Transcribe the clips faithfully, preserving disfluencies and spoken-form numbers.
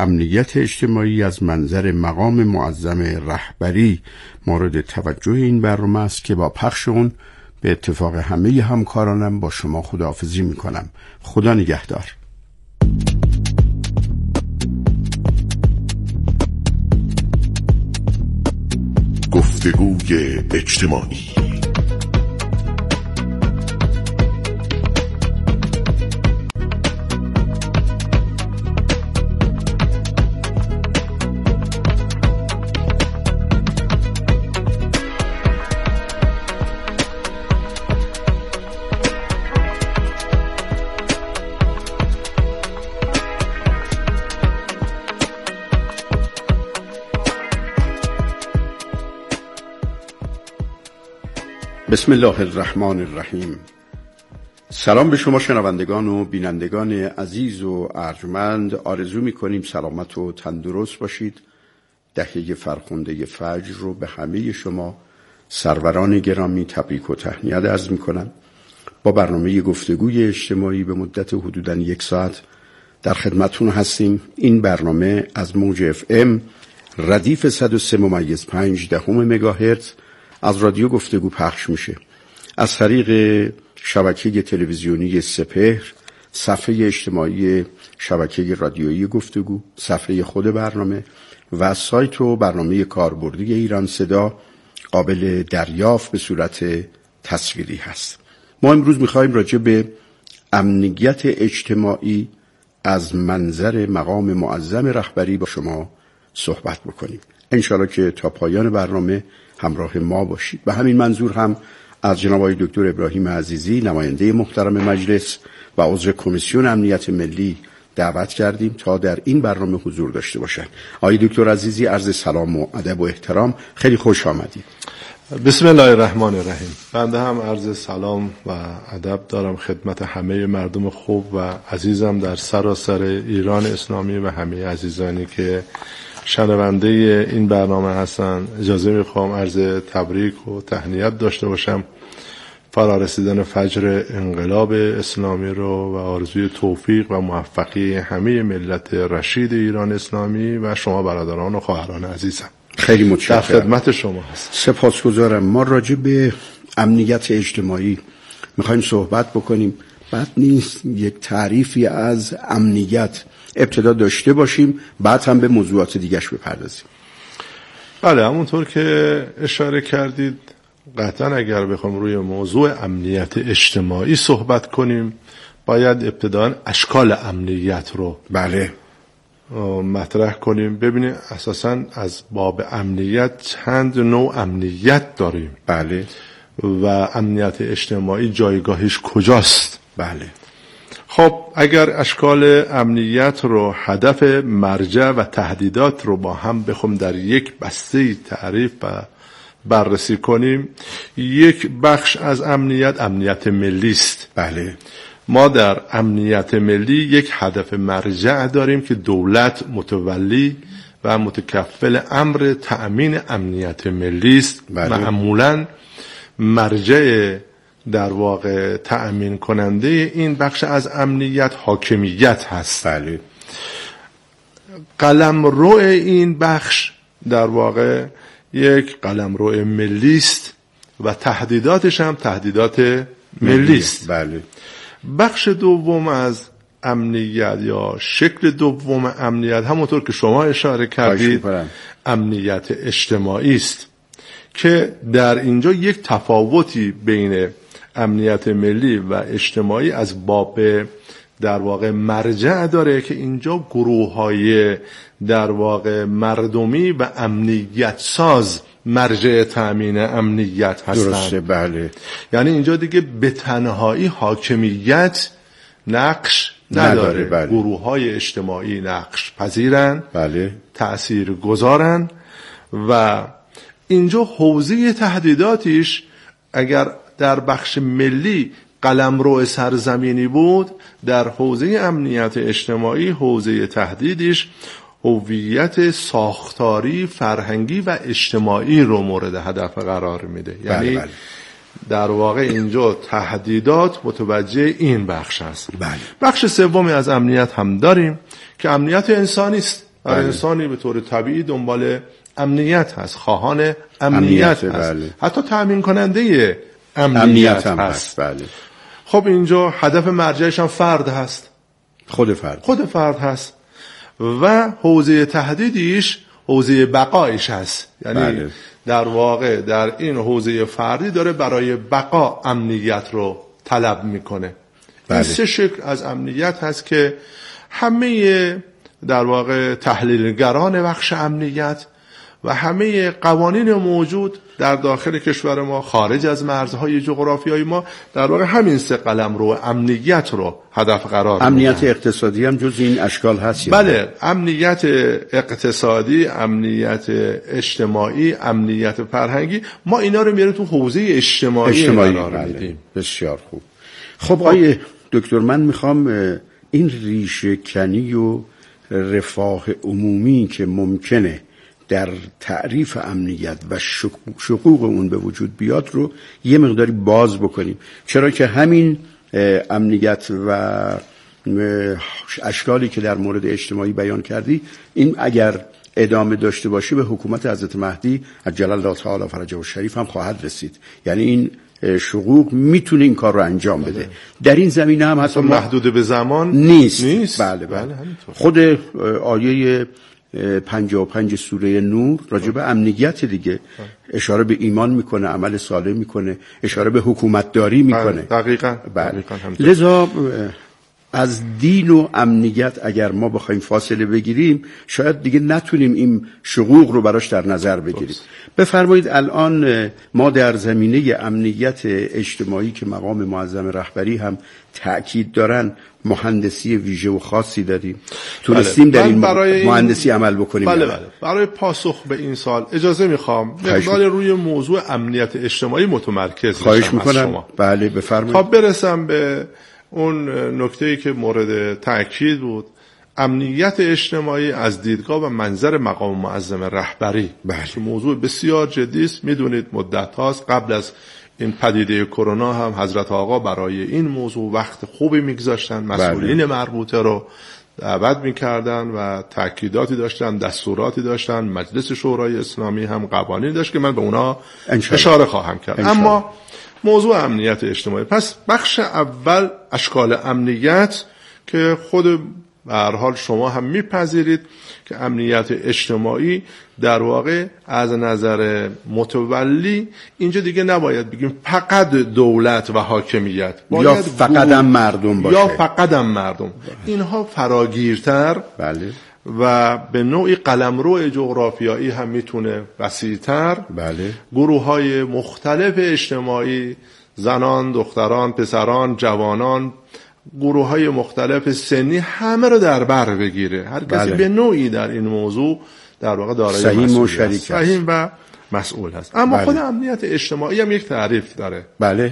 امنیت اجتماعی از منظر مقام معظم رهبری مورد توجه این برنامه است که با پخش اون به اتفاق همه همکارانم با شما خداحافظی میکنم. خدا نگهدار. گفتگوی اجتماعی. بسم الله الرحمن الرحیم. سلام به شما شنوندگان و بینندگان عزیز و ارجمند. آرزو می‌کنیم سلامت و تندرست باشید. دهه فرخنده فجر رو به همه شما سروران گرامی تبریک و تهنیت عرض می‌کنم. با برنامه گفتگوی اجتماعی به مدت حدوداً یک ساعت در خدمتتون هستیم. این برنامه از موج اف ام ردیف صد و سه ممیز پنج دهم مگاهرتز از رادیو گفتگو پخش میشه. از طریق شبکه تلویزیونی سپهر، صفحه اجتماعی شبکه رادیویی گفتگو، صفحه خود برنامه و سایت و برنامه کاربردی ایران صدا قابل دریافت به صورت تصویری هست. ما امروز میخوایم راجع به امنیت اجتماعی از منظر مقام معظم رهبری با شما صحبت بکنیم. انشالله که تا پایان برنامه همراه ما باشید. به همین منظور هم از جناب آقای دکتر ابراهیم عزیزی نماینده محترم مجلس و عضو کمیسیون امنیت ملی دعوت کردیم تا در این برنامه حضور داشته باشند. آقای دکتر عزیزی عرض سلام و ادب و احترام، خیلی خوش آمدید. بسم الله الرحمن الرحیم. بنده هم عرض سلام و ادب دارم خدمت همه مردم خوب و عزیزم در سراسر ایران اسلامی و همه عزیزانی که شنونده این برنامه هستن. اجازه میخوام عرض تبریک و تهنیت داشته باشم فرارسیدن فجر انقلاب اسلامی رو و آرزوی توفیق و موفقی همه ملت رشید ایران اسلامی و شما برادران و خواهران عزیزم. خیلی متشکرم. در خدمت شما هست. سپاسگزارم. ما راجع به امنیت اجتماعی میخوایم صحبت بکنیم. بعد نیست یک تعریفی از امنیت ابتدا داشته باشیم، بعد هم به موضوعات دیگرش بپردازیم. بله، همونطور که اشاره کردید قطعا اگر بخوام روی موضوع امنیت اجتماعی صحبت کنیم باید ابتداً اشکال امنیت رو بله مطرح کنیم. ببینید اساساً از باب امنیت چند نوع امنیت داریم. بله. و امنیت اجتماعی جایگاهش کجاست؟ بله. خب اگر اشکال امنیت رو، هدف، مرجع و تهدیدات رو با هم بخوام در یک بسته تعریف و بررسی کنیم، یک بخش از امنیت امنیت ملی است. بله. ما در امنیت ملی یک هدف مرجع داریم که دولت متولی و متکفل امر تأمین امنیت ملی است. بله. معمولاً مرجع در واقع تأمین کننده این بخش از امنیت حاکمیت هست. بله. قلمرو این بخش در واقع یک قلمرو ملی است و تهدیداتش هم تهدیدات ملی است. بله. بخش دوم از امنیت یا شکل دوم امنیت همونطور که شما اشاره کردید امنیت اجتماعی است که در اینجا یک تفاوتی بین امنیت ملی و اجتماعی از باب در واقع مرجع داره که اینجا گروه‌های در واقع مردمی و امنیت ساز مرجع تأمین امنیت هستند. درسته. بله. یعنی اینجا دیگه به تنهایی حاکمیت نقش نداره. بله. گروه‌های اجتماعی نقش پذیرن، بله، تأثیر گذارن و اینجا حوزه تهدیداتش اگر در بخش ملی قلمرو سرزمینی بود، در حوزه امنیت اجتماعی حوزه تهدیدش هویت ساختاری، فرهنگی و اجتماعی رو مورد هدف قرار میده. یعنی بله بله. در واقع اینجا تهدیدات متوجه این بخش هست. بله. بخش سومی از امنیت هم داریم که امنیت انسانی است. هر بله. انسانی به طور طبیعی دنبال امنیت هست، خواهان امنیت, امنیت هست بله. حتی تامین کننده امنیت, امنیت هم هست, هست. بله. خب اینجا هدف مرجعش هم فرد هست، خود فرد خود فرد هست و حوزه تهدیدیش حوزه بقایش هست. یعنی بله. در واقع در این حوزه فردی داره برای بقا امنیت رو طلب میکنه. بله. این سه شکل از امنیت هست که همه در واقع تحلیلگران بخش امنیت و همه قوانین موجود در داخل کشور ما، خارج از مرزهای جغرافیایی ما، در واقع همین سه قلم رو امنیت رو هدف قرار میدن. امنیت اقتصادی هم جز این اشکال هست؟ بله، امنیت اقتصادی، امنیت اجتماعی، امنیت فرهنگی، ما اینا رو میاریم تو حوزه اجتماعی, اجتماعی قرار میدیم. بسیار خوب. خب آیه دکتر، من میخوام این ریشه کنی و رفاه عمومی که ممکنه در تعریف امنیت و شقوق اون به وجود بیاد رو یه مقداری باز بکنیم، چرا که همین امنیت و اشکالی که در مورد اجتماعی بیان کردی، این اگر ادامه داشته باشه به حکومت حضرت مهدی عجل الله تعالی فرجه الشریف هم خواهد رسید. یعنی این شقوق میتونه این کار رو انجام بده. در این زمینه هم حتی محدود به زمان نیست, نیست. بله بله, بله خود آیه پنجاه و پنج سوره نور راجع به امنیت دیگه اشاره به ایمان میکنه، عمل صالح میکنه، اشاره به حکومت داری میکنه. دقیقاً. بله. لذا از دین و امنیت اگر ما بخوایم فاصله بگیریم شاید دیگه نتونیم این شقوق رو براش در نظر بگیریم. بفرمایید الان ما در زمینه امنیت اجتماعی که مقام معظم رهبری هم تأکید دارن مهندسی ویژه و خاصی داریم، تونستیم بله. در این برای مهندسی عمل بکنیم. بله بله. برای پاسخ به این سال اجازه میخوام مقدار روی موضوع امنیت اجتماعی متمرکز بشم. خواهش میکنم. بله بفرمایید. خب برسم به اون نکته‌ای که مورد تأکید بود، امنیت اجتماعی از دیدگاه و منظر مقام معظم رهبری. بله. که موضوع بسیار جدی است. میدونید مدت هاست قبل از این پدیده کرونا هم حضرت آقا برای این موضوع وقت خوبی میگذاشتن، مسئولین بله. مربوطه رو دعوت میکردن و تأکیداتی داشتن، دستوراتی داشتن. مجلس شورای اسلامی هم قوانین داشت که من به اونا اشاره خواهم کرد. اما موضوع امنیت اجتماعی، پس بخش اول اشکال امنیت که خود به هر حال شما هم میپذیرید که امنیت اجتماعی در واقع از نظر متولی اینجا دیگه نباید بگیم فقط دولت و حاکمیت، یا فقط هم مردم باشه، یا فقط هم مردم. اینها فراگیرتر بله. و به نوعی قلمرو جغرافیایی هم میتونه وسیع‌تر. بله. گروه‌های مختلف اجتماعی، زنان، دختران، پسران، جوانان، گروه‌های مختلف سنی، همه رو در بر بگیره. هر کسی بله. به نوعی در این موضوع در واقع دارای سهیم و شریک است، سهیم و مسئول هست. اما بله. خود امنیت اجتماعی هم یک تعریف داره. بله.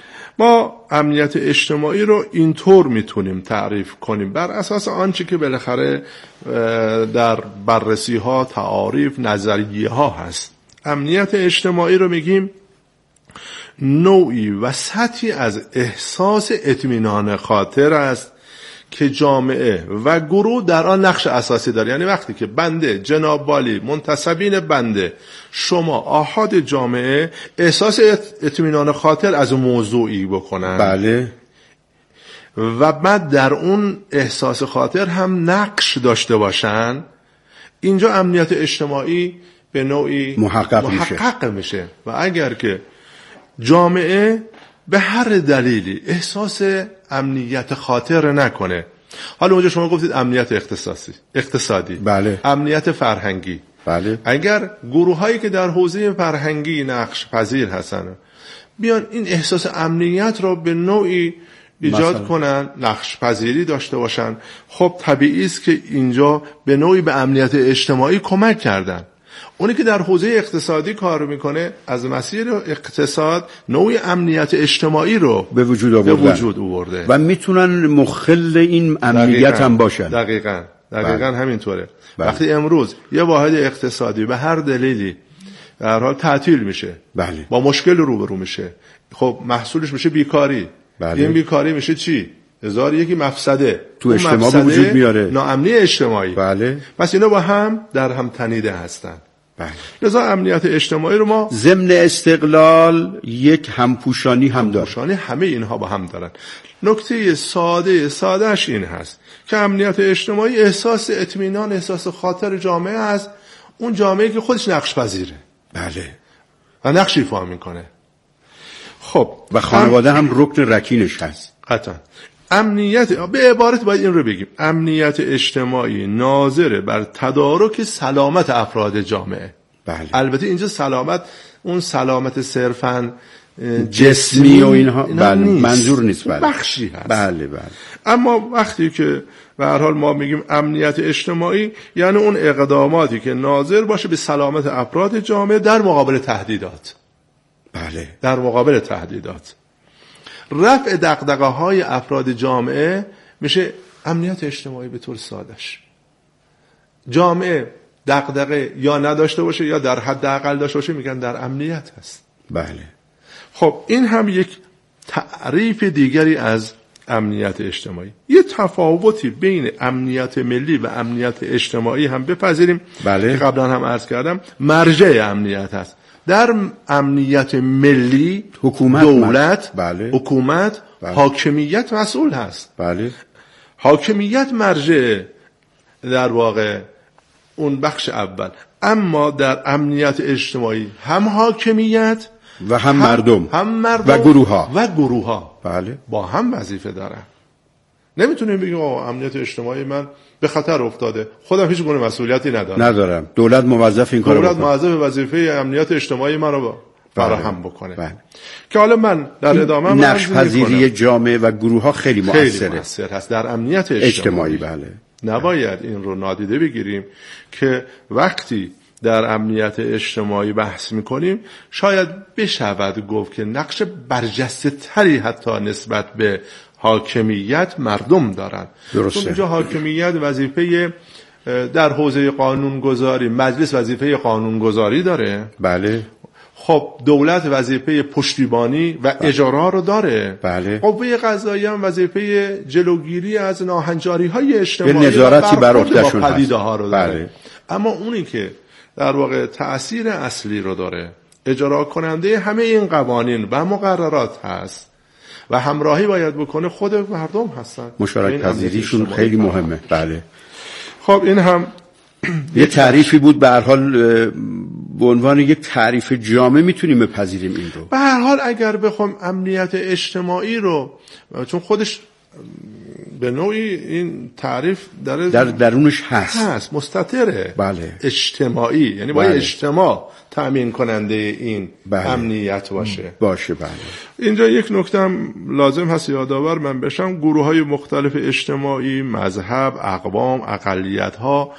ما امنیت اجتماعی رو اینطور میتونیم تعریف کنیم بر اساس آنچه که بالاخره در بررسی ها، تعاریف، نظریه ها هست. امنیت اجتماعی رو میگیم نوعی و سطحی از احساس اطمینان خاطر است که جامعه و گروه در آن نقش اساسی داره. یعنی وقتی که بنده، جناب والی، منتسبین بنده، شما، آحاد جامعه احساس اطمینان خاطر از موضوعی بکنن، بله، و بعد در اون احساس خاطر هم نقش داشته باشن، اینجا امنیت اجتماعی به نوعی محقق, محقق میشه. میشه و اگر که جامعه به هر دلیلی احساس امنیت خاطر نکنه، حالا اونجا شما گفتید امنیت اقتصادی اقتصادی بله. امنیت فرهنگی، بله. اگر گروه هایی که در حوزه فرهنگی نقش پذیر هستن بیان این احساس امنیت رو به نوعی ایجاد مثلا کنن، نقش پذیری داشته باشن، خب طبیعی است که اینجا به نوعی به امنیت اجتماعی کمک کردن. اونی که در حوزه اقتصادی کار میکنه از مسیر اقتصاد نوعی امنیت اجتماعی رو به وجود آورده, به وجود آورده. و میتونن مخل این امنیت دقیقاً. هم باشن. دقیقاً دقیقاً بله. همینطوره. بله. وقتی امروز یه واحد اقتصادی به هر دلیلی در حال تعطیل میشه، بله. با مشکل روبرو میشه، خب محصولش میشه بیکاری. بله. این بیکاری میشه چی؟ هزار یکی مفسده تو اجتماع به وجود میاره، ناامنی اجتماعی. بله. پس اینا با هم در هم تنیده هستن. بله. لذا امنیت اجتماعی رو ما ضمن استقلال یک همپوشانی هم داره. همپوشانی همه اینها با هم دارن. نکته ساده سادهش این هست که امنیت اجتماعی احساس اطمینان، احساس خاطر جامعه است، اون جامعه که خودش نقش پذیره. بله. و نقش ایفا میکنه. خب و خانواده هم رکن رکینش هست. قطعا. امنیت، به عبارت باید این رو بگیم، امنیت اجتماعی ناظر بر تدارک سلامت افراد جامعه. بله. البته اینجا سلامت اون سلامت صرفاً جسمی و اینها, اینها بله. نیست. منظور نیست. بله. بخشی هست. بله بله. اما وقتی که به هر حال ما میگیم امنیت اجتماعی، یعنی اون اقداماتی که ناظر باشه به سلامت افراد جامعه در مقابل تهدیدات. بله. در مقابل تهدیدات. رفع دغدغه‌های افراد جامعه میشه امنیت اجتماعی به طور سادهش. جامعه دغدغه یا نداشته باشه یا در حد اقل داشته باشه، میگن در امنیت هست. بله. خب این هم یک تعریف دیگری از امنیت اجتماعی. یه تفاوتی بین امنیت ملی و امنیت اجتماعی هم بپذیریم. بله. که قبلا هم عرض کردم مرجع امنیت هست. در امنیت ملی حکومت، دولت، بله. حکومت، بله. حاکمیت مسئول هست. بله. حاکمیت مرجع در واقع اون بخش اول. اما در امنیت اجتماعی هم حاکمیت و هم, هم مردم هم مردم و گروه ها و گروه ها بله. با هم وظیفه دارن. نمیتونیم بگیم آقا امنیت اجتماعی من به خطر افتاده، خودم هیچ گونه مسئولیتی ندارم. ندارم. دولت موظف این کارو بکنه. دولت موظف وظیفه امنیت اجتماعی من رو فراهم بکنه. بله. که حالا من در ادامه نقش پذیری جامعه و گروه ها خیلی موثره. خیلی موثر هست در امنیت اجتماعی. اجتماعی بله. نباید این رو نادیده بگیریم که وقتی در امنیت اجتماعی بحث میکنیم شاید بشود گفت که نقش برجسته تری حتی نسبت به حاکمیت مردم دارن. درسته. چون اینجا حاکمیت وظیفه در حوزه قانونگذاری، مجلس وظیفه قانونگذاری داره. بله. خب دولت وظیفه پشتیبانی و اجرا رو داره. بله. قوه قضاییه هم وظیفه جلوگیری از ناهنجاری های اجتماعی به نظارتی بر عهده‌شون هست. پدیده ها رو داره. بله. اما اونی که در واقع تأثیر اصلی رو داره، اجرا کننده همه این قوانین و مقررات هست و همراهی باید بکنه، خود مردم هستن. مشارکت پذیریشون خیلی مهمه. بله. خب این هم یه تعریفی بود، به هر حال به عنوان یک تعریف جامع میتونیم بپذیریم این رو. به هر حال اگر بخوام امنیت اجتماعی رو، چون خودش به نوعی این تعریف در در درونش هست هست مستتره. بله. اجتماعی یعنی باید بله. اجتماع تأمین کننده این بله. امنیت باشه. باشه بله. اینجا یک نکته هم لازم هست یادآور من بشم، گروه های مختلف اجتماعی، مذهب، اقوام، اقلیت‌ها،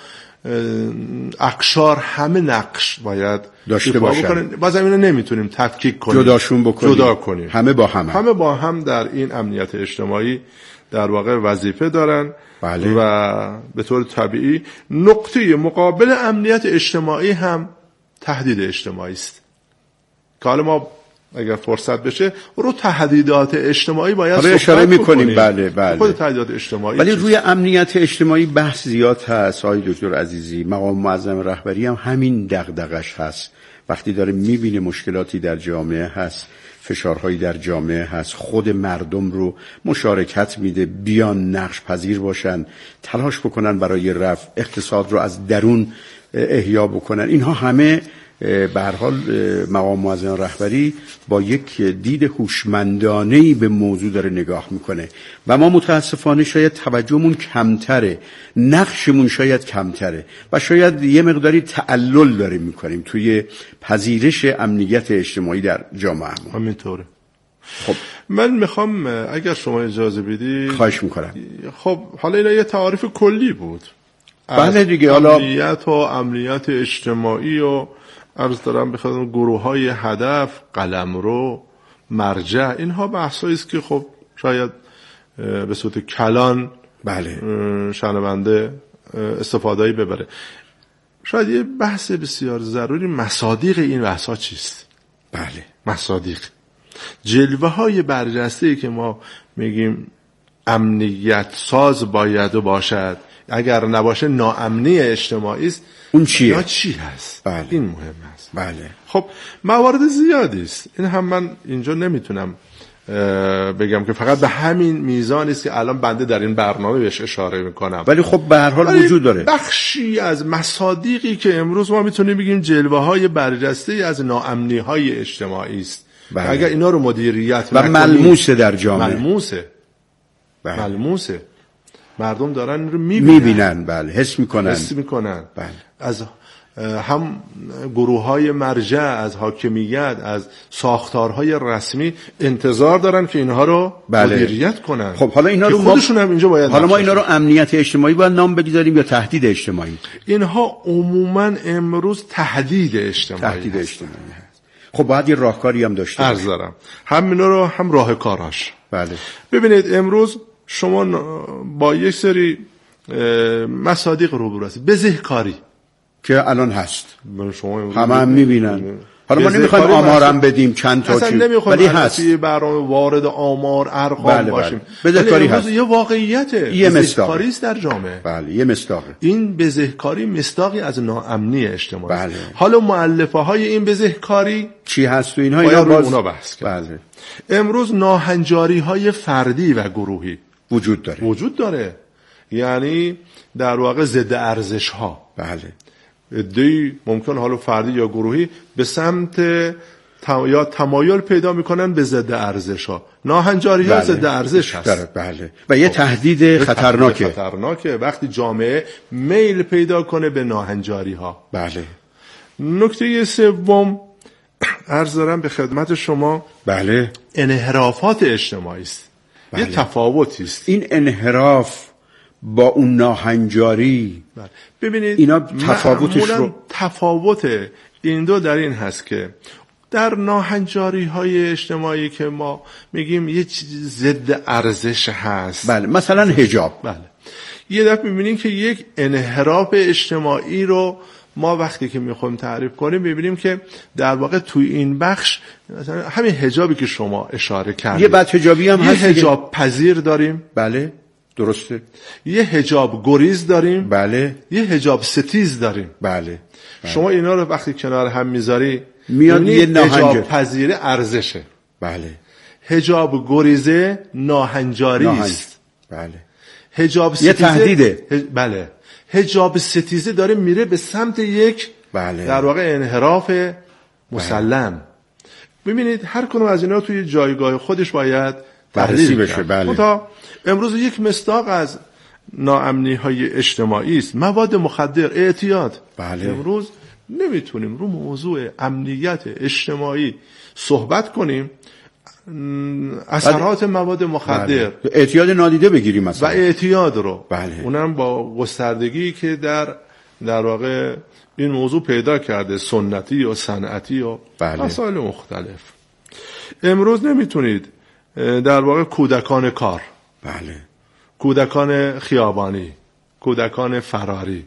اقشار همه نقش باید داشته باشن. بازم اینو نمیتونیم تفکیک کنیم، جداشون بکنیم، جدا کنیم. همه با هم همه با هم در این امنیت اجتماعی در واقع وظیفه دارن. بله. و به طور طبیعی نقطه مقابل امنیت اجتماعی هم تهدید اجتماعی است که حالا ما اگر فرصت بشه رو تهدیدات اجتماعی باید حالا اشاره میکنیم. بله بله. خود تهدیدات اجتماعی ولی روی امنیت اجتماعی بحث زیاد هست. آقای دکتر عزیزی، مقام معظم رهبری هم همین دغدغش هست. وقتی داره میبینه مشکلاتی در جامعه هست، فشارهایی در جامعه هست، خود مردم رو مشارکت میده، بیان نقش پذیر باشن، تلاش بکنن برای رفع اقتصاد رو از درون احیا بکنن. اینها همه به هر حال مقام معظم رهبری با یک دید هوشمندانه‌ای به موضوع داره نگاه میکنه و ما متاسفانه شاید توجهمون کمتره، نقشمون شاید کمتره و شاید یه مقداری تعلل داریم میکنیم توی پذیرش امنیت اجتماعی در جامعه. همینطوره. خب من میخوام اگر شما اجازه بدید، خواهش میکنم. خب حالا اینا یه تعریف کلی بود. بله دیگه. حالا امنیت و امنیت اجتماعی و عرض دارم بخوام گروه های هدف، قلمرو، مرجع، اینها بحثایی است که خب شاید به صورت کلان بله شنونده استفاده‌ای ببره. شاید یه بحث بسیار ضروری مصادیق این بحث‌ها چیست؟ بله. مصادیق، جلوه های برجسته‌ای که ما میگیم امنیت ساز باید باشد، اگر نباشه ناامنی اجتماعی است. اون چیه؟ یا چی هست؟ بله. این مهم است. بله. خب موارد زیادی است، این هم من اینجا نمیتونم بگم که فقط به همین میزانی است که الان بنده در این برنامه بهش اشاره میکنم، ولی خب به هر حال وجود داره. بخشی از مصادیقی که امروز ما میتونیم بگیم جلوه های برجسته از ناامنی های اجتماعی است. بله. اگر اینا رو مدیریت و ملموسه در جامعه، ملموسه بله. ملموسه مردم دارن این رو میبینن, میبینن. بله حس میکنن حس میکنن بله. از هم گروه های مرجع، از حاکمیت، از ساختارهای رسمی انتظار دارن که اینها رو بله. مدیریت کنن. خب حالا اینا رو خودشون ما... هم اینجا باید حالا ما اینا رو امنیت اجتماعی باید نام بگذاریم یا تهدید اجتماعی؟ اینها عموما امروز تهدید اجتماعی تهدید هست. اجتماعی هست. خب باید یه راهکاری هم داشته عرض دارم، هم اینا رو هم راهکاراش. بله. ببینید امروز شما با یک سری مصادیق روبرو هستید. بزهکاری که الان هست، شما همه هم میبینن. حالا ما نمیخوایم آمارم بدیم چند تا چی، ولی هست. برای وارد آمار ارقام بله باشیم. بزهکاری هست، یه واقعیته، یه بزهکاری است در جامعه. بله یه مصداقه. این بزهکاری مصداقی از ناامنی اجتماعی. بله. حالا مؤلفه های این بزهکاری چی هست تو اینها؟ اینا باز اونا بحث کرد. بله. امروز ناهنجاری های فردی و گروهی وجود داره. وجود داره. یعنی در واقع ضد ارزش ها. بله. ادعی ممکن حالا فردی یا گروهی به سمت تم... یا تمایل پیدا میکنن به ضد ارزش ها. ناهنجاری ها بله. ضد ارزش هست. بله. و یه تهدید خطرناکه. خطرناکه وقتی جامعه میل پیدا کنه به ناهنجاری ها. بله. نکته سوم عرض دارم به خدمت شما. بله. انحرافات اجتماعی است. بله. یه تفاوتی است. این انحراف با اون ناهنجاری بله. ببینید اینا تفاوتش رو تفاوت این دو در این هست که در ناهنجاری های اجتماعی که ما میگیم یه چیز ضد ارزش هست، بله مثلا حجاب، بله یه دفعه میبینیم که یک انحراف اجتماعی رو ما وقتی که میخوایم تعریف کنیم میبینیم که در واقع توی این بخش مثلا همین حجابی که شما اشاره کردید، یه بد حجابی هم یه هست، حجاب پذیر داریم، بله درسته، یه حجاب گریز داریم، بله یه حجاب ستیز داریم، بله, بله. شما اینا رو وقتی کنار هم میذاری میاد یه ناهنجار. حجاب پذیر ارزشه، بله حجاب گریزه ناهنجاری ناهنج. است، بله حجاب ستیزه یه تهدیده، هج... بله حجاب ستیزه داره میره به سمت یک بله. در واقع انحراف مسلم. ببینید هر کدوم از اینا توی جایگاه خودش باید بررسی بشه. بله. تا امروز یک مصداق از ناامنی های اجتماعی است مواد مخدر، اعتیاد. بله. امروز نمیتونیم رو موضوع امنیت اجتماعی صحبت کنیم اثرات مواد مخدر، بله. اعتیاد نادیده بگیریم مثلا و اعتیاد رو، بله. اونم با گستردگی که در در واقع این موضوع پیدا کرده، سنتی یا صنعتی و بله. مسائل مختلف. امروز نمیتونید در واقع کودکان کار، بله کودکان خیابانی، کودکان فراری،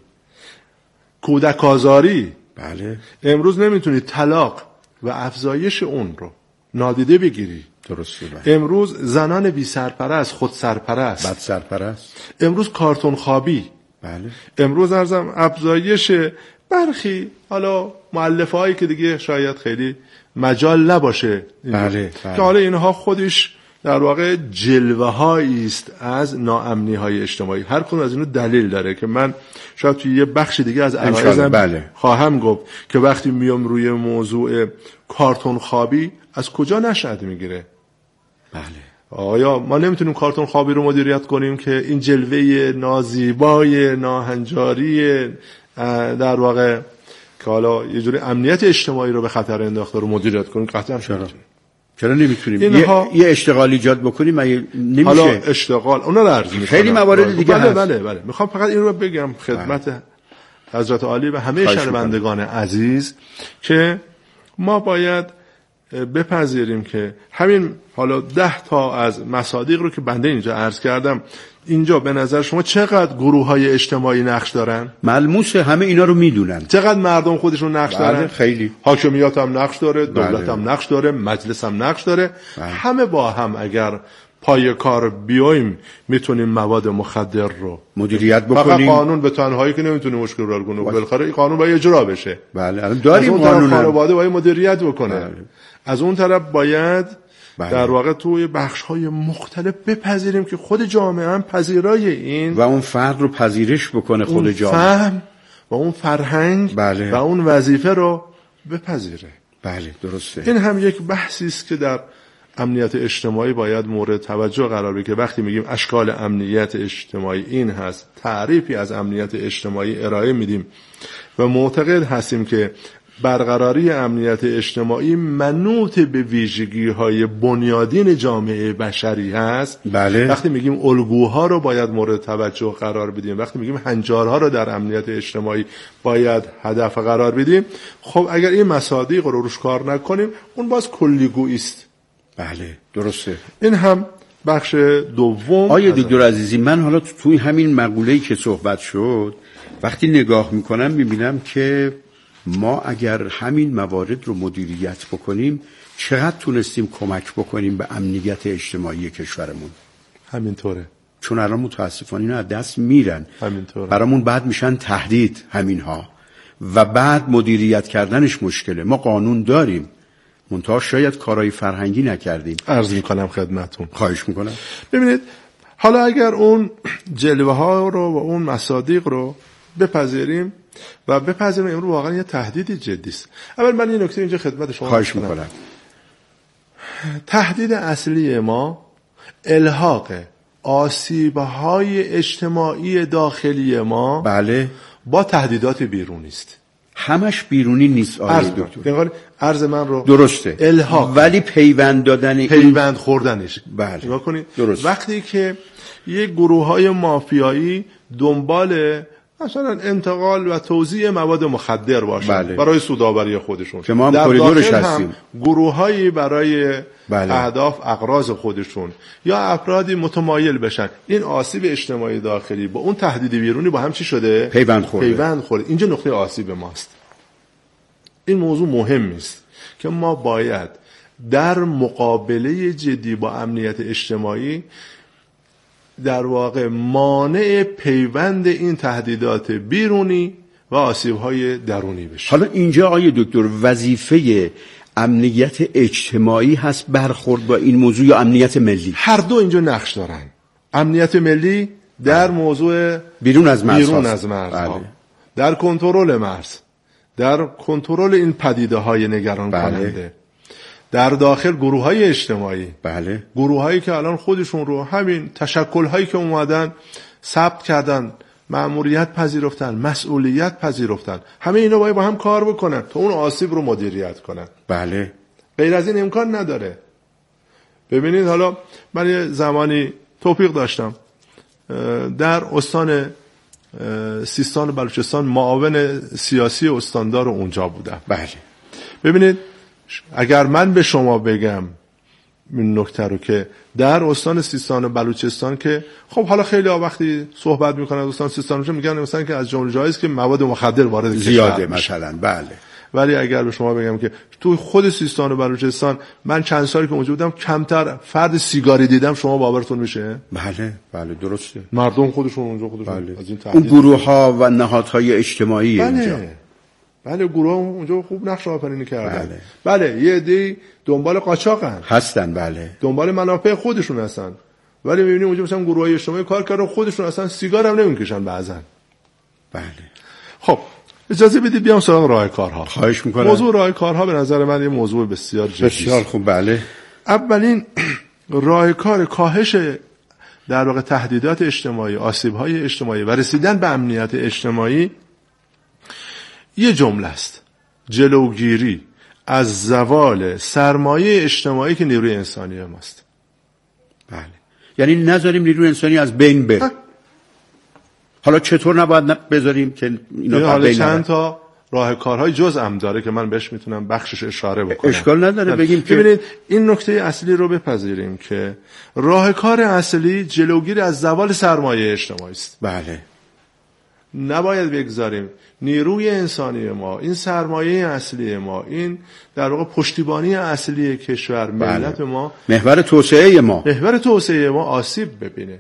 کودک آزاری، بله امروز نمیتونید طلاق و افزایش اون رو نادیده بگیری. درسته. بله. امروز زنان بی سرپرست، خود سرپرست، بد سرپرست، امروز کارتون خوابی، بله امروز ارزم افزایش برخی حالا مؤلفه هایی که دیگه شاید خیلی مجال نباشه، بله. بله. که حالا اینها خودش در واقع جلوه هایی است از ناامنی های اجتماعی. هر کدوم از اینو دلیل داره که من شاید توی یه بخش دیگه از عرایزم بله. خواهم گفت که وقتی میام روی موضوع کارتون خوابی از کجا نشأت میگیره. بله. آیا ما نمیتونیم کارتون خوابی رو مدیریت کنیم که این جلوه نازیبای ناهنجاری در واقع که حالا یه جوری امنیت اجتماعی رو به خطر انداخته رو مدیریت کنیم؟ قطعا چرا چرا نمیتونیم اینها... یه, یه اشتغال ایجاد بکنیم؟ مگه نمیشه؟ حالا اشتغال اونا رو عرض می‌کنم، خیلی موارد دیگه بله هست. بله بله میخوام فقط این رو بگم خدمت بله. حضرت عالی و همه شنوندگان عزیز که ما باید بپذیریم که همین حالا ده تا از مصادیق رو که بنده اینجا عرض کردم، اینجا به نظر شما چقدر گروه‌های اجتماعی نقش دارن؟ ملموسه، همه اینا رو میدونن. چقدر مردم خودشون نقش بله دارن؟ خیلی. حاکمیت هم نقش داره، دولت بله. هم نقش داره، مجلس هم نقش داره. بله. همه با هم اگر پای کار بیایم میتونیم مواد مخدر رو مدیریت بکنیم. فقط قانون به تنهایی که نمیتونه مشکل رو حل کنه، بالاخره این قانون باید اجرا بشه. بله الان داریم قانون، خانواده باید مدیریت بکنه. بله. از اون طرف باید بله. در واقع توی بخش‌های مختلف بپذیریم که خود جامعه هم پذیرای این و اون فرد رو پذیرش بکنه، خود جامعه فهم و اون فرهنگ بله. و اون وظیفه رو بپذیره. بله درسته. این هم یک بحثی است که در امنیت اجتماعی باید مورد توجه قرار بگیره. وقتی میگیم اشکال امنیت اجتماعی این هست، تعریفی از امنیت اجتماعی ارائه میدیم و معتقد هستیم که برقراری امنیت اجتماعی منوط به ویژگی‌های بنیادین جامعه بشری هست. بله. وقتی میگیم الگوها رو باید مورد توجه قرار بدیم، وقتی میگیم هنجارها رو در امنیت اجتماعی باید هدف قرار بدیم، خب اگر این مصادیق رو روش کار نکنیم اون باز کلیگویی است. بله درسته. این هم بخش دوم. آیا دکتر عزیزی، من حالا توی همین مقوله‌ای که صحبت شد وقتی نگاه میکنم میبینم که ما اگر همین موارد رو مدیریت بکنیم چقدر تونستیم کمک بکنیم به امنیت اجتماعی کشورمون. همینطوره. چون الان متاسفانه اینا از دست میرن. همینطوره. برامون بعد میشن تهدید همینها و بعد مدیریت کردنش مشکله. ما قانون داریم منتها شاید کارهای فرهنگی نکردیم. عرض میکنم خدمتون. خواهش میکنم. ببینید حالا اگر اون جلوه ها رو و اون مصادیق رو بپذیریم و بپذیریم امروز واقعا یه تهدیدی جدی است. اول من این نکته اینجا خدمت شما خواهش میکنم. تهدید اصلی ما الحاق آسیب‌های اجتماعی داخلی ما بله با تهدیدات بیرونی است. همش بیرونی نیست آقای دکتر. عرض من رو درسته. الحاق ولی پیوند دادن پیوند خوردنش. بله. نگاه کنید. درست. وقتی که یک گروه‌های مافیایی دنبال مثلا انتقال و توزیع مواد مخدر باشن بله. برای سودآوری خودشون، که ما هم کریدورش هستیم، گروه‌هایی برای بله. اهداف اغراض خودشون یا افرادی متمایل بشن، این آسیب اجتماعی داخلی با اون تهدید بیرونی با هم چی شده؟ پیوند خورده. پیوند خورده. اینجا نقطه آسیب ماست. این موضوع مهم است که ما باید در مقابله جدی با امنیت اجتماعی در واقع مانع پیوند این تهدیدات بیرونی و آسیب‌های درونی بشه. حالا اینجا آقای دکتر وظیفه امنیت اجتماعی هست برخورد با این موضوع یا امنیت ملی؟ هر دو اینجا نقش دارن. امنیت ملی در بله. موضوع بیرون از مرز بیرون از مرز بله. در کنترل مرز، در کنترل این پدیده‌های نگران بله. کننده، در داخل گروه‌های اجتماعی، بله گروه‌هایی که الان خودشون رو همین تشکل‌هایی که اومدن ثبت کردن، مأموریت پذیرفتن، مسئولیت پذیرفتن، همه اینا باید با هم کار بکنن تا اون آسیب رو مدیریت کنن. بله. غیر از این امکان نداره. ببینید حالا من یه زمانی توفیق داشتم در استان سیستان و بلوچستان معاون سیاسی استاندار اونجا بودم. بله. ببینید اگر من به شما بگم این نکته رو که در استان سیستان و بلوچستان که خب حالا خیلی ها وقتی صحبت میکنن استان سیستان رو میگن مثلا که از جمله جاییست که مواد مخدر وارد زیاده مثلا بله، ولی اگر به شما بگم که تو خود سیستان و بلوچستان من چند سالی که اونجا بودم کمتر فرد سیگاری دیدم، شما باورتون میشه؟ بله بله درسته. مردم خودشون اونجا خودشون بله. از این اون گروه ها و نهادهای اجتماعی بله. اینجا بله گروه اونجا خوب نقش آفرینی کردن. بله. بله یه عده دنبال قاچاقن هستن، بله دنبال منافع خودشون هستن، ولی میبینیم اونجا مثلا گروهای اجتماعی کار کردن خودشون اصلا سیگار هم نمیکشن بعضن. بله. خب اجازه بدید بیام سراغ راهکارها. خواهش میکنم. موضوع راهکارها به نظر من یه موضوع بسیار جدی است. بسیار خوب. بله. اولین راهکار کاهش در واقع تهدیدات اجتماعی، آسیب‌های اجتماعی و رسیدن به امنیت اجتماعی یه جمله است: جلوگیری از زوال سرمایه اجتماعی که نیروی انسانی ماست. بله. یعنی نذاریم نیروی انسانی از بین بره. حالا چطور نباید بذاریم که اینا از بین چند تا راهکارهای جزء داره که من بهش میتونم بخشش اشاره بکنم. اشکال نداره بگیم که ببینید این نکته اصلی رو بپذیریم که راهکار اصلی جلوگیری از زوال سرمایه اجتماعی است. بله. نباید بگذاریم نیروی انسانی ما، این سرمایه اصلی ما، این در واقع پشتیبانی اصلی کشور، ملت بله. ما، محور توسعه ما محور توسعه ما آسیب ببینه.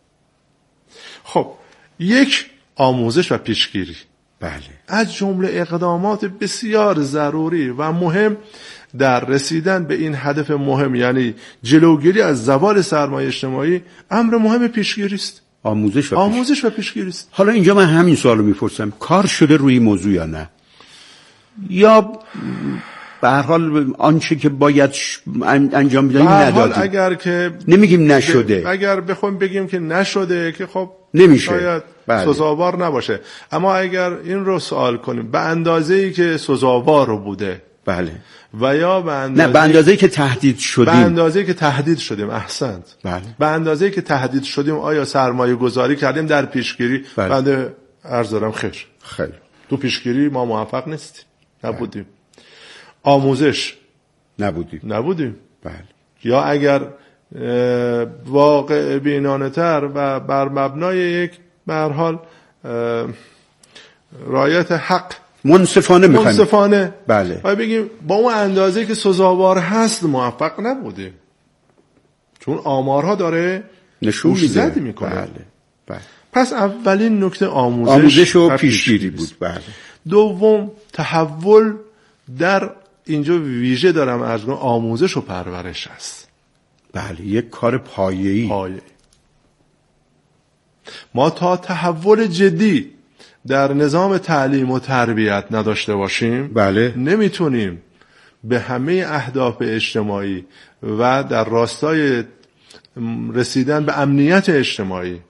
خب یک، آموزش و پیشگیری. بله. از جمله اقدامات بسیار ضروری و مهم در رسیدن به این هدف مهم، یعنی جلوگیری از زوال سرمایه اجتماعی، امر مهم پیشگیری است. آموزش و آموزش پیش... و پیشگیری است. حالا اینجا من همین سوالو میپرسم، کار شده روی این موضوع یا نه؟ یا به هر حال آنچه که باید انجام بدیم ندادیم؟ اگر که نمیگیم نشده، اگر بخوام بگیم که نشده که خب نمیشه، شاید بله. سزاوار نباشه. اما اگر این رو سوال کنیم به اندازه‌ای که سزاوار رو بوده، بله، و یا به اندازه‌ای نه به اندازه‌ای که تهدید شدیم، به اندازه‌ای که تهدید شدیم، احسنت، بله، به اندازه‌ای که تهدید شدیم آیا سرمایه گذاری کردیم در پیشگیری؟ بله. بنده عرض دارم خیر. خیر. تو پیشگیری ما موفق نیستیم، نبودیم. بله. آموزش نبودیم نبودیم بله. یا اگر واقع بینانه‌تر و بر مبنای یک به هر حال رعایت حق منصفانه می‌خوایم، منصفانه بله، و بگیم با اون اندازه‌ای که سزاوار هست موفق نبودیم، چون آمارها داره نشون میده میکنه. بله. بله. پس اولین نکته آموزش, آموزش و پیشگیری بود. بله. دوم تحول در اینجا ویژه دارم عرض کنم آموزش و پرورش است. بله، یک کار پایه‌ای. پایه‌ای. ما تا تحول جدی در نظام تعلیم و تربیت نداشته باشیم، بله، نمیتونیم به همه اهداف اجتماعی و در راستای رسیدن به امنیت اجتماعی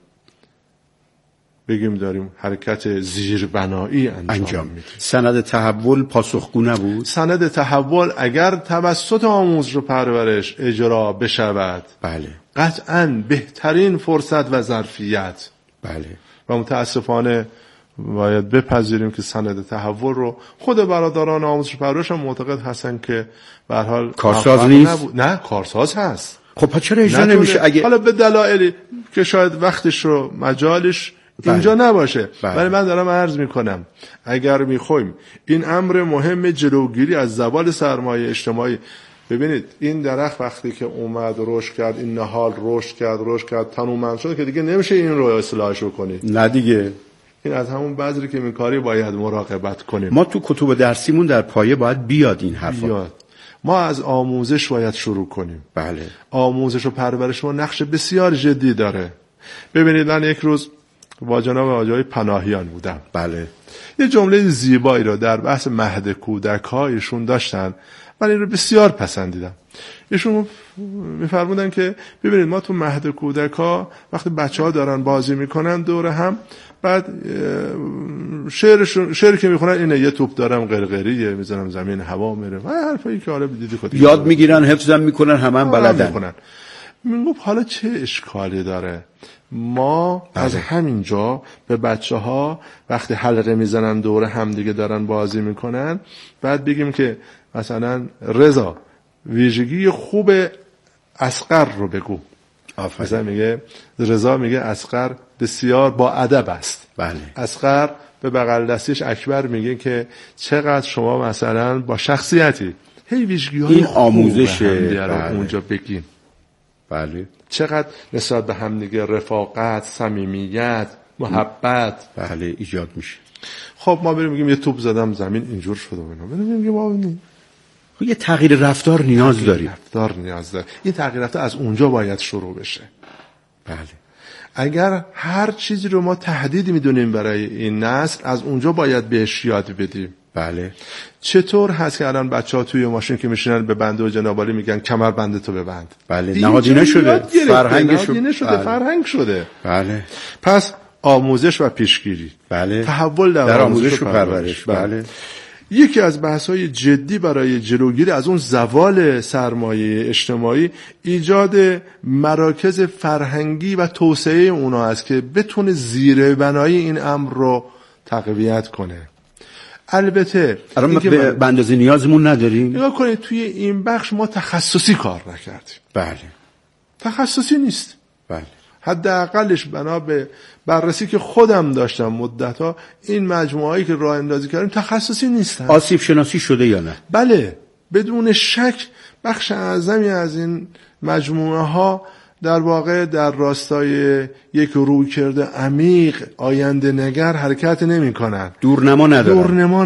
بگیم داریم حرکت زیربنایی انجام, انجام میدیم. سند تحول پاسخگو نبود؟ سند تحول اگر توسط آموزش و پرورش اجرا بشود، بله، قطعاً بهترین فرصت و ظرفیت. بله. و متاسفانه باید بپذیریم که سند تحول رو خود برادران آموزش و پرورش هم معتقد هستن که به هر حال کارساز نیست. نه، کارساز هست. خب پس چرا اجرا نمیشه؟ اگه حالا به دلایلی که شاید وقتش رو مجالش بله. اینجا نباشه، ولی بله. من دارم عرض میکنم اگر میخوایم این امر مهم جلوگیری از زوال سرمایه اجتماعی، ببینید این درخت وقتی که اومد رشد کرد، این نهال رشد کرد رشد کرد تنومند شد که دیگه نمیشه این رو اصلاحش کنید. نه دیگه، این از همون بذری که میکاری باید مراقبت کنیم. ما تو کتب درسیمون در پایه باید بیاد این حرفا بیاد. ما از آموزش باید شروع کنیم. بله. آموزش و پرورش ما نقش بسیار جدی داره. ببینید من یک روز با جناب آقای پناهیان بودم. بله. یه جمله زیبایی رو در بحث مهد کودک ها ایشون داشتن، من این رو بسیار پسندیدم. ایشون میفرمودن که ببینید ما تو مهد کودک ها وقتی بچه ها دارن بازی میکنن دور هم، بعد شعرشون شعری که میخونن اینه یه توپ دارم قرقریه میذارم زمین هوا میره و حرفایی که حالا دیدی خودت یاد میگیرن، حفظم میکنن، همه هم بلدن. میگم حالا چه اشکالی داره ما بله. از همینجا به بچه ها وقتی حلقه میزنن دور هم دیگه دارن بازی میکنن، بعد بگیم که مثلا رضا ویژگی خوب اصغر رو بگو. آفرین. مثلا میگه رضا میگه اصغر بسیار با ادب است. بله. اصغر به بغل دستیش اکبر میگه که چقدر شما مثلا با شخصیتی. هی ویژگی های این آموزش بله. اونجا بگیم. بله. چقدر نسبت به هم دیگه رفاقت، صمیمیت، محبت بله ایجاد میشه. خب ما بریم میگیم یه توپ زدم زمین اینجور شده اینا. بریم میگیم ما ببینیم. یه تغییر رفتار نیاز تغییر داریم. رفتار نیاز داره. این تغییر رفتار از اونجا باید شروع بشه. بله. اگر هر چیزی رو ما تهدید میدونیم برای این نسل، از اونجا باید بهش یاد بدیم. بله. چطور هست که الان بچه‌ها توی ماشین که میشینن به بنده و جنابالی میگن کمر بندتو ببند؟ بله. نهادینه شده. فرهنگ شده. شده. بله. فرهنگ شده. بله. پس آموزش و پیشگیری. بله. تحول در, در آموزش و پرورش. بله. بله. یکی از بحث‌های جدی برای جلوگیری از اون زوال سرمایه اجتماعی ایجاد مراکز فرهنگی و توسعه اونا است که بتونه زیربنای این امر رو تقویت کنه. البته الان ما به اندازه نیازمون نداریم. نگاه کنید توی این بخش ما تخصصی کار نکردیم. بله. تخصصی نیست. بله. حداقلش بنا به بررسی که خودم داشتم مدت‌ها، این مجموعه‌ای که راه اندازی کردیم تخصصی نیستن. آسیب شناسی شده یا نه؟ بله، بدون شک بخش اعظمی از این مجموعه ها در واقع در راستای یک رویکرد عمیق آینده نگر حرکت نمی کنن، دورنما ندارن. دورنما